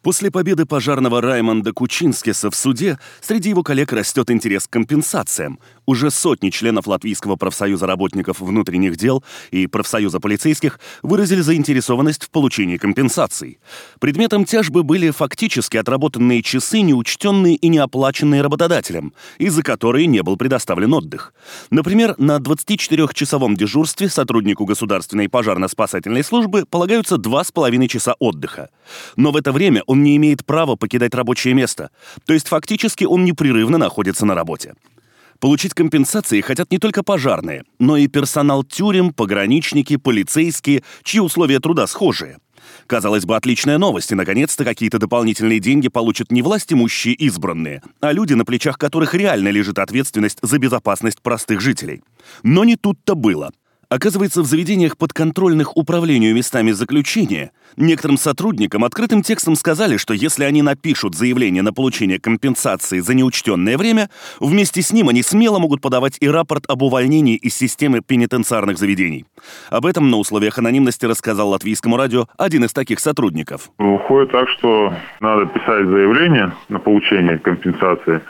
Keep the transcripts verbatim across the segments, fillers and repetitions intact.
После победы пожарного Раймонда Кучинскиса в суде среди его коллег растет интерес к компенсациям. Уже сотни членов Латвийского профсоюза работников внутренних дел и профсоюза полицейских выразили заинтересованность в получении компенсаций. Предметом тяжбы были фактически отработанные часы, неучтенные и неоплаченные работодателем, из-за которой не был предоставлен отдых. Например, на двадцатичетырёхчасовом дежурстве сотруднику государственной пожарно-спасательной службы полагаются два с половиной часа отдыха. Но в это время он не имеет права покидать рабочее место, то есть фактически он непрерывно находится на работе. Получить компенсации хотят не только пожарные, но и персонал тюрем, пограничники, полицейские, чьи условия труда схожие. Казалось бы, отличная новость, и наконец-то какие-то дополнительные деньги получат не властимущие избранные, а люди, на плечах которых реально лежит ответственность за безопасность простых жителей. Но не тут-то было. Оказывается, в заведениях, подконтрольных управлению местами заключения, некоторым сотрудникам открытым текстом сказали, что если они напишут заявление на получение компенсации за неучтенное время, вместе с ним они смело могут подавать и рапорт об увольнении из системы пенитенциарных заведений. Об этом на условиях анонимности рассказал Латвийскому радио один из таких сотрудников. Выходит так, что надо писать заявление на получение компенсации,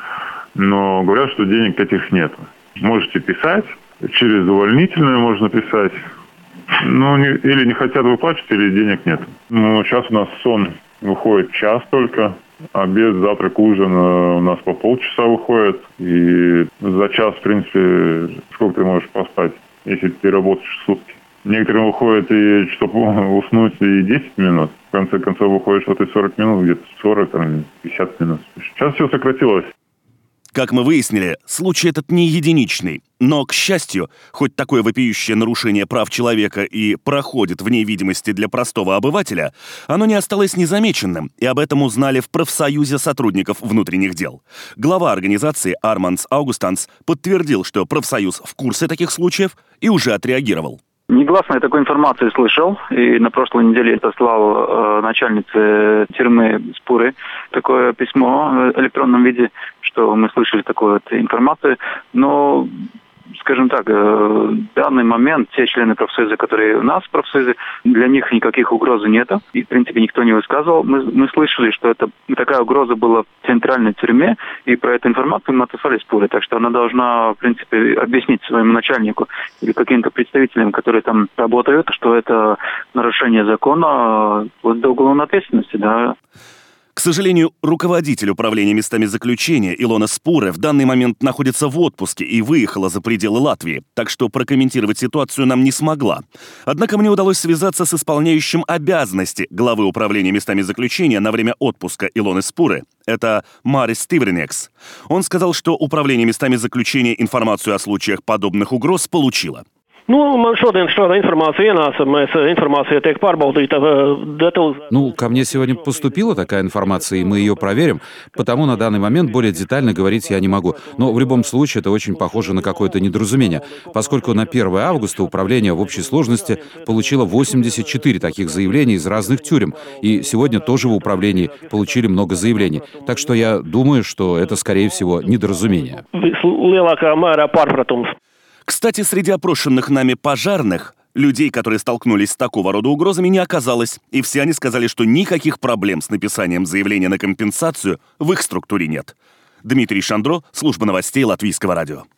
но говорят, что денег этих нет. Можете писать. Через увольнительную можно писать. Ну, не, или не хотят выплачивать, или денег нет. Ну, сейчас у нас сон выходит час только. Обед, завтрак, ужин у нас по полчаса выходит. И за час, в принципе, сколько ты можешь поспать, если ты работаешь сутки. Некоторым выходит, и чтобы уснуть, и десять минут. В конце концов, выходит, что ты сорок минут, где-то сорок, там, пятьдесят минут. Сейчас все сократилось. Как мы выяснили, случай этот не единичный. Но, к счастью, хоть такое вопиющее нарушение прав человека и проходит вне видимости для простого обывателя, оно не осталось незамеченным, и об этом узнали в профсоюзе сотрудников внутренних дел. Глава организации Армандс Аугустанс подтвердил, что профсоюз в курсе таких случаев и уже отреагировал. Негласно я такой информации слышал, и на прошлой неделе я послал э, начальнице тюрьмы Спуры такое письмо в электронном виде, что мы слышали такую вот информацию, но, скажем так, э, в данный момент те члены профсоюза, которые у нас в профсоюзе, для них никаких угроз нет, и, в принципе, никто не высказывал. Мы, мы слышали, что это, такая угроза была в центральной тюрьме, и про эту информацию мы отослали Спуры, так что она должна, в принципе, объяснить своему начальнику или каким-то представителям, которые там работают, что это нарушение закона, вот до уголовной ответственности, да. К сожалению, руководитель управления местами заключения Илона Спуре в данный момент находится в отпуске и выехала за пределы Латвии, так что прокомментировать ситуацию нам не смогла. Однако мне удалось связаться с исполняющим обязанности главы управления местами заключения на время отпуска Илоны Спуре. Это Марис Тивренекс. Он сказал, что управление местами заключения информацию о случаях подобных угроз получило. Ну, ко мне сегодня поступила такая информация, и мы ее проверим, потому на данный момент более детально говорить я не могу. Но в любом случае это очень похоже на какое-то недоразумение, поскольку на первое августа управление в общей сложности получило восемьдесят четыре таких заявлений из разных тюрем, и сегодня тоже в управлении получили много заявлений. Так что я думаю, что это, скорее всего, недоразумение. Кстати, среди опрошенных нами пожарных, людей, которые столкнулись с такого рода угрозами, не оказалось. И все они сказали, что никаких проблем с написанием заявления на компенсацию в их структуре нет. Дмитрий Шандро, служба новостей Латвийского радио.